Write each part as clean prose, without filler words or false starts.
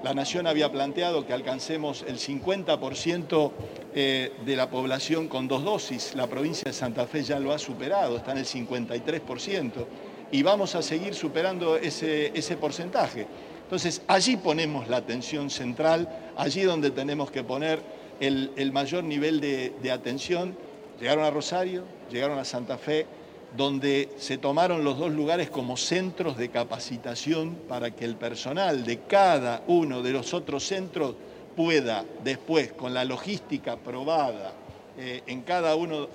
La Nación había planteado que alcancemos el 50% de la población con 2 dosis. La provincia de Santa Fe ya lo ha superado, está en el 53%, y vamos a seguir superando ese porcentaje. Entonces, allí ponemos la atención central, allí donde tenemos que poner el mayor nivel de atención. Llegaron a Rosario, llegaron a Santa Fe, donde se tomaron los 2 lugares como centros de capacitación para que el personal de cada uno de los otros centros pueda después, con la logística probada en cada uno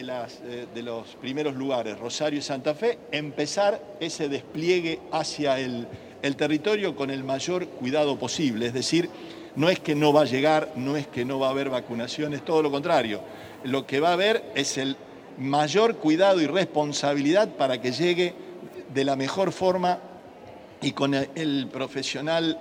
de los primeros lugares, Rosario y Santa Fe, empezar ese despliegue hacia el territorio con el mayor cuidado posible. Es decir, no es que no va a llegar, no es que no va a haber vacunaciones, todo lo contrario. Lo que va a haber es el mayor cuidado y responsabilidad para que llegue de la mejor forma y con el profesional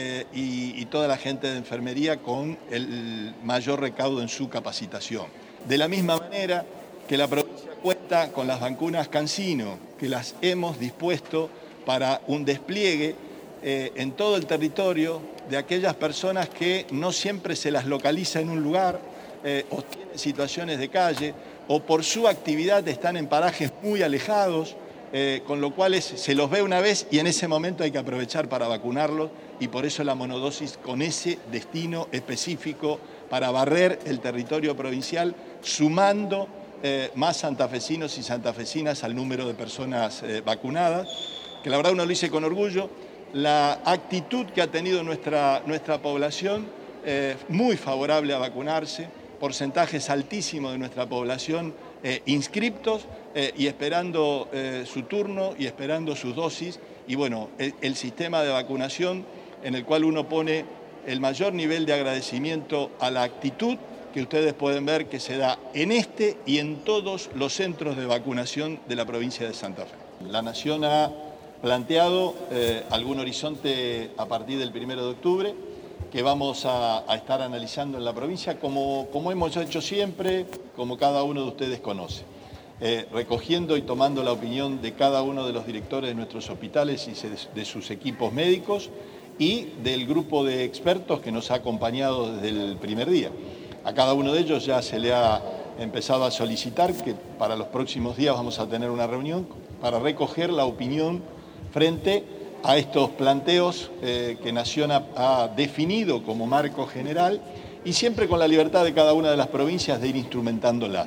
y toda la gente de enfermería con el mayor recaudo en su capacitación. De la misma manera que la provincia cuenta con las vacunas CanSino, que las hemos dispuesto para un despliegue en todo el territorio de aquellas personas que no siempre se las localiza en un lugar o tienen situaciones de calle o por su actividad están en parajes muy alejados, con lo cual se los ve una vez y en ese momento hay que aprovechar para vacunarlos, y por eso la monodosis con ese destino específico para barrer el territorio provincial, sumando más santafesinos y santafesinas al número de personas vacunadas, que la verdad uno lo dice con orgullo. La actitud que ha tenido nuestra población, muy favorable a vacunarse, porcentajes altísimos de nuestra población inscriptos y esperando su turno y esperando sus dosis. Y bueno, el sistema de vacunación en el cual uno pone el mayor nivel de agradecimiento a la actitud que ustedes pueden ver que se da en este y en todos los centros de vacunación de la provincia de Santa Fe. La Nación ha planteado algún horizonte a partir del 1 de octubre que vamos a estar analizando en la provincia, como hemos hecho siempre, como cada uno de ustedes conoce, recogiendo y tomando la opinión de cada uno de los directores de nuestros hospitales y de sus equipos médicos y del grupo de expertos que nos ha acompañado desde el primer día. A cada uno de ellos ya se le ha empezado a solicitar que para los próximos días vamos a tener una reunión para recoger la opinión frente a estos planteos que Nación ha definido como marco general y siempre con la libertad de cada una de las provincias de ir instrumentándolas.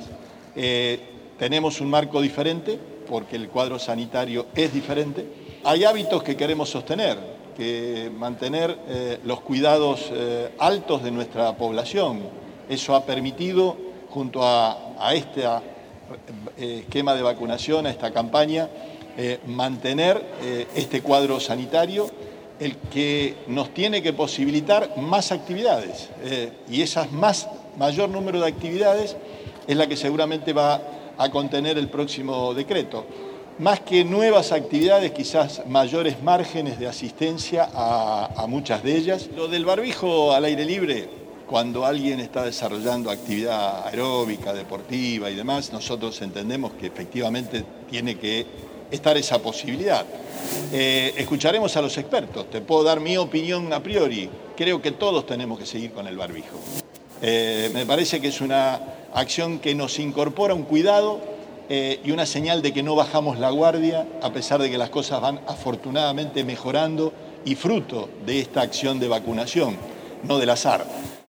Tenemos un marco diferente porque el cuadro sanitario es diferente. Hay hábitos que queremos sostener, que mantener los cuidados altos de nuestra población. Eso ha permitido, junto a este esquema de vacunación, a esta campaña, mantener este cuadro sanitario, el que nos tiene que posibilitar más actividades. Y esas mayor número de actividades es la que seguramente va a contener el próximo decreto. Más que nuevas actividades, quizás mayores márgenes de asistencia a muchas de ellas. Lo del barbijo al aire libre, cuando alguien está desarrollando actividad aeróbica, deportiva y demás, nosotros entendemos que efectivamente tiene que estar esa posibilidad. Escucharemos a los expertos. Te puedo dar mi opinión a priori. Creo que todos tenemos que seguir con el barbijo. Me parece que es una acción que nos incorpora un cuidado y una señal de que no bajamos la guardia, a pesar de que las cosas van afortunadamente mejorando y fruto de esta acción de vacunación, no del azar.